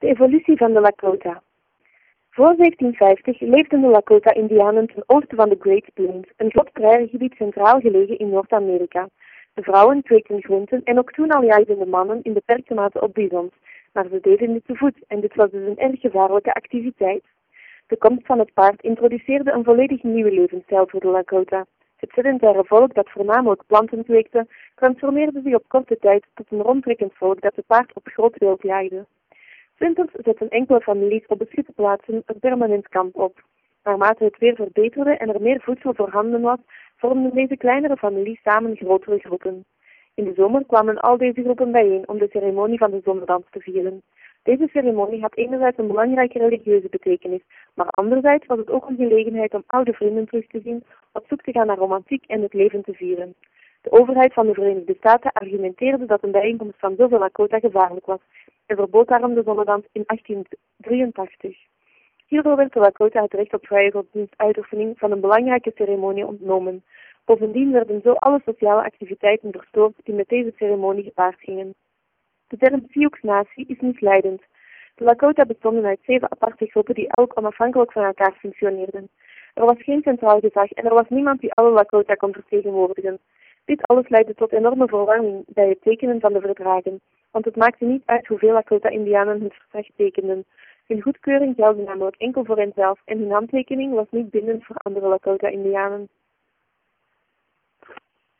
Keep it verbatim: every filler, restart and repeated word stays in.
De evolutie van de Lakota. Voor zeventienvijftig leefden de Lakota-Indianen ten oosten van de Great Plains, een groot prairiegebied centraal gelegen in Noord-Amerika. De vrouwen kweekten groenten en ook toen al jaagden de mannen in beperkte mate op bizons, maar ze deden dit te voet en dit was dus een erg gevaarlijke activiteit. De komst van het paard introduceerde een volledig nieuwe levensstijl voor de Lakota. Het sedentaire volk dat voornamelijk planten kweekte, transformeerde zich op korte tijd tot een rondtrekkend volk dat te paard op groot wild jaagde. Winters zetten enkele families op beschutte plaatsen een permanent kamp op. Naarmate het weer verbeterde en er meer voedsel voorhanden was, vormden deze kleinere families samen grotere groepen. In de zomer kwamen al deze groepen bijeen om de ceremonie van de zonnedans te vieren. Deze ceremonie had enerzijds een belangrijke religieuze betekenis, maar anderzijds was het ook een gelegenheid om oude vrienden terug te zien, op zoek te gaan naar romantiek en het leven te vieren. De overheid van de Verenigde Staten argumenteerde dat een bijeenkomst van zoveel Lakota gevaarlijk was en verbood daarom de zonnedans in achttien drieëntachtig. Hierdoor werd de Lakota het recht op vrije godsdienstuitoefening van een belangrijke ceremonie ontnomen. Bovendien werden zo alle sociale activiteiten verstoord die met deze ceremonie gepaard gingen. De term Sioux-natie is misleidend. De Lakota bestonden uit zeven aparte groepen die elk onafhankelijk van elkaar functioneerden. Er was geen centraal gezag en er was niemand die alle Lakota kon vertegenwoordigen. Dit alles leidde tot enorme verwarring bij het tekenen van de verdragen, want het maakte niet uit hoeveel Lakota-Indianen het verdrag tekenden. Hun goedkeuring geldde namelijk enkel voor henzelf en hun handtekening was niet bindend voor andere Lakota-Indianen.